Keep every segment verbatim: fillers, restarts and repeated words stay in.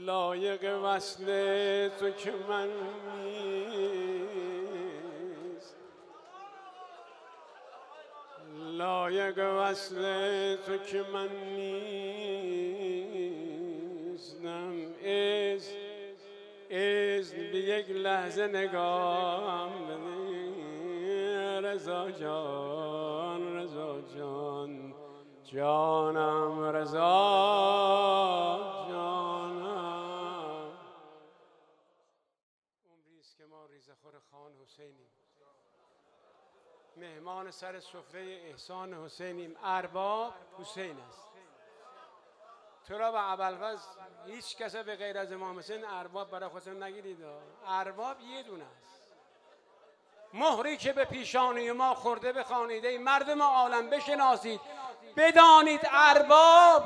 لایق وصل تو که من نیست، لایق وصل تو که من نیستم. از از به یک لحظه نگام بده رضا جان، رضا جان، جانم رضا جانم. عمریست که ما ریزخور خان حسینیم، مهمان سر سفره احسان حسینیم. ارباب حسین است. تو را به ابوالفضل هیچ کس به غیر از امام حسین ارباب برای خودتون نگیرید. ارباب یه دونه است. مهری که به پیشانی ما خورده به خانیده مردم عالم بشناسید، بدانید ارباب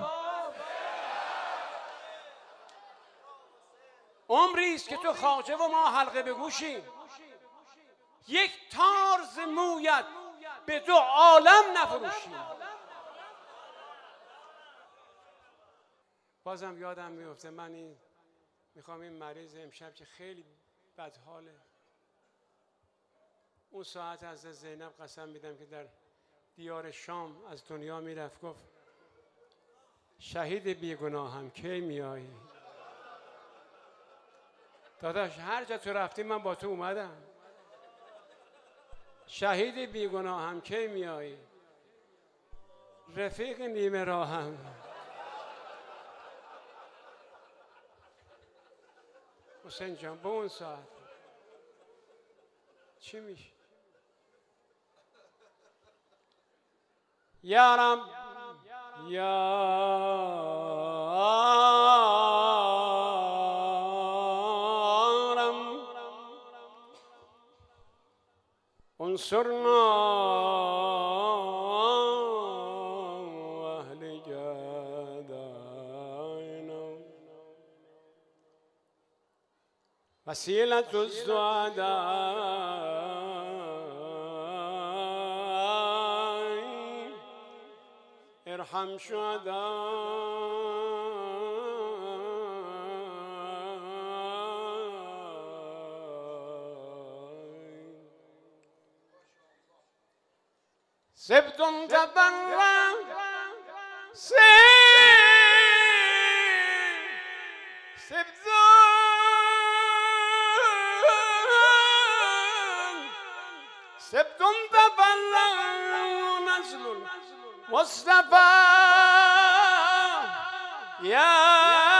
عمری است که تو خواجه و ما حلقه به گوشیم. یک تار ز مویت به دو عالم نفروشیم. بازم یادم میفته، من این میخوام این مریض امشب که خیلی بدحاله، اون ساعت از زینب قسم میدم که در دیار شام از دنیا میرفت، گفت شهید بیگناهم کی میایی؟ داداش هر جا تو رفتی من با تو اومدم. شهید بیگناهم کی میایی؟ رفیق نیمه راهم. حسین جان به اون ساعت چی میشه؟ یارم یارم انصرنا اهل جداینا وسیلة السعداء ارحم شهداء سبت تبرا سبت سبت تبرا نزل مصطفى يا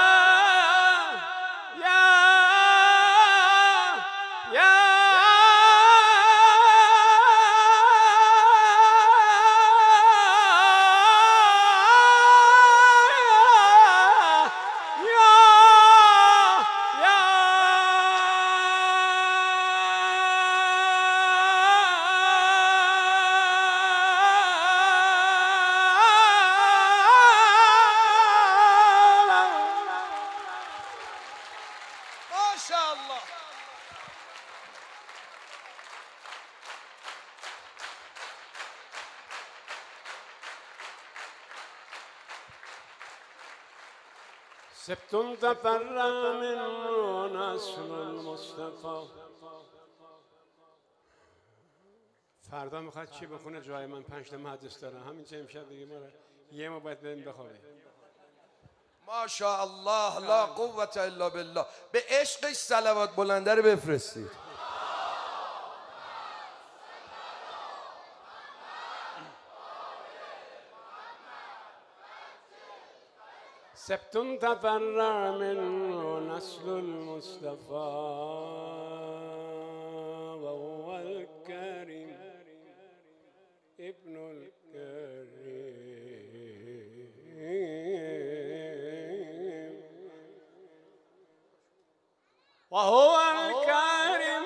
سبت تفرع من نسل المصطفى. فردا میخواد چی بخونه جای من؟ پنج تا محدث دارم همینجا امشب دیگه ما یه ما باید بریم بخوابیم. ماشاء الله لا قوة الا بالله. به عشقش صلوات بلنده رو بفرستید. سبت تفرع من نسل المصطفى وهو الكريم ابن الكريم وهو الكريم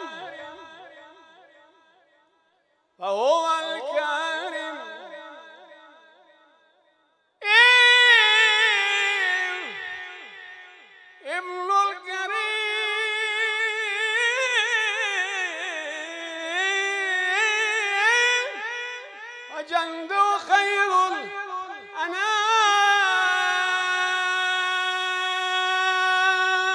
وهو الكريم جند خير الأنام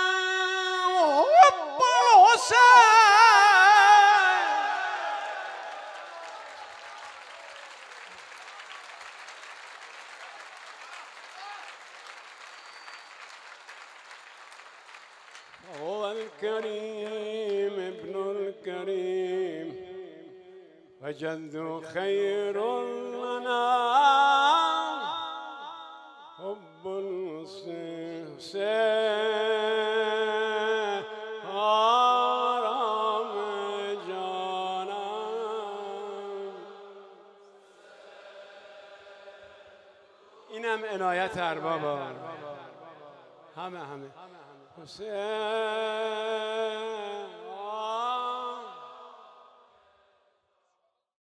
هو الكريم ابن الكريم وجد خير لنا حب الحسين آرام جانم. اینم عنایت اربابا. همه همه حسین